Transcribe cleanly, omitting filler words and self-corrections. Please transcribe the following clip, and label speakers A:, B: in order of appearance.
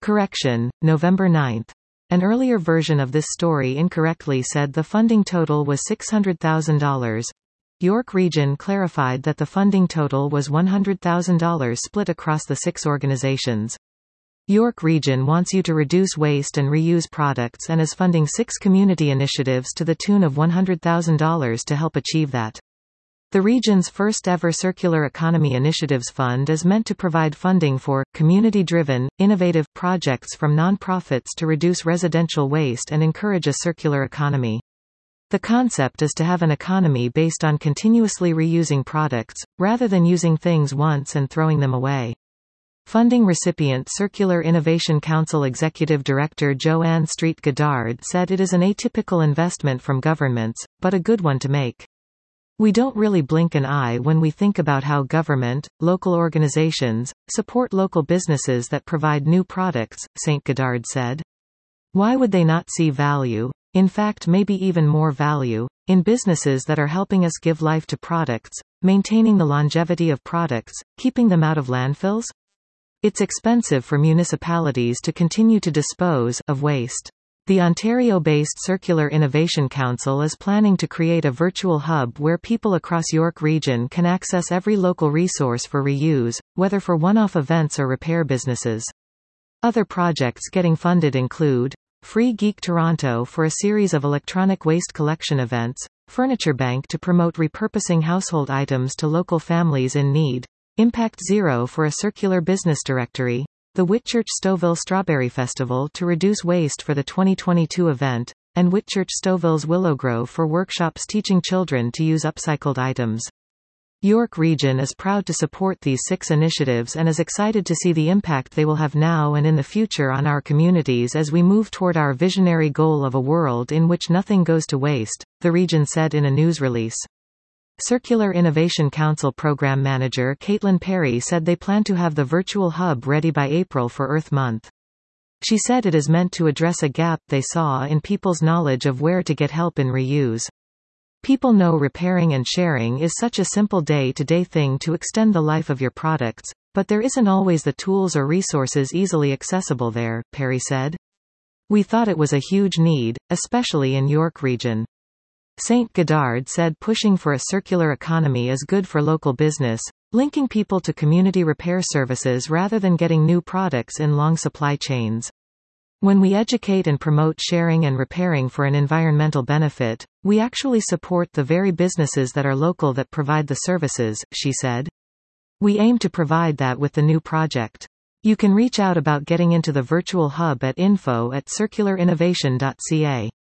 A: Correction, November 9. An earlier version of this story incorrectly said the funding total was $600,000. York Region clarified that the funding total was $100,000 split across the 6 organizations. York Region wants you to reduce waste and reuse products and is funding 6 community initiatives to the tune of $100,000 to help achieve that. The region's first-ever Circular Economy Initiatives Fund is meant to provide funding for community-driven, innovative projects from nonprofits to reduce residential waste and encourage a circular economy. The concept is to have an economy based on continuously reusing products, rather than using things once and throwing them away. Funding recipient Circular Innovation Council Executive Director Joanne Street Goddard said it is an atypical investment from governments, but a good one to make. We don't really blink an eye when we think about how government, local organizations, support local businesses that provide new products, St. Goddard said. Why would they not see value, in fact maybe even more value, in businesses that are helping us give life to products, maintaining the longevity of products, keeping them out of landfills? It's expensive for municipalities to continue to dispose of waste. The Ontario-based Circular Innovation Council is planning to create a virtual hub where people across York Region can access every local resource for reuse, whether for one-off events or repair businesses. Other projects getting funded include Free Geek Toronto for a series of electronic waste collection events, Furniture Bank to promote repurposing household items to local families in need, Impact Zero for a circular business directory, the Whitchurch Stouffville Strawberry Festival to reduce waste for the 2022 event, and Whitchurch Stouffville's Willowgrove for workshops teaching children to use upcycled items. York Region is proud to support these 6 initiatives and is excited to see the impact they will have now and in the future on our communities as we move toward our visionary goal of a world in which nothing goes to waste, the region said in a news release. Circular Innovation Council Program Manager Caitlin Perry said they plan to have the virtual hub ready by April for Earth Month. She said it is meant to address a gap they saw in people's knowledge of where to get help in reuse. People know repairing and sharing is such a simple day-to-day thing to extend the life of your products, but there isn't always the tools or resources easily accessible there, Perry said. We thought it was a huge need, especially in York Region. St. Goddard said pushing for a circular economy is good for local business, linking people to community repair services rather than getting new products in long supply chains. When we educate and promote sharing and repairing for an environmental benefit, we actually support the very businesses that are local that provide the services, she said. We aim to provide that with the new project. You can reach out about getting into the virtual hub at info@circularinnovation.ca.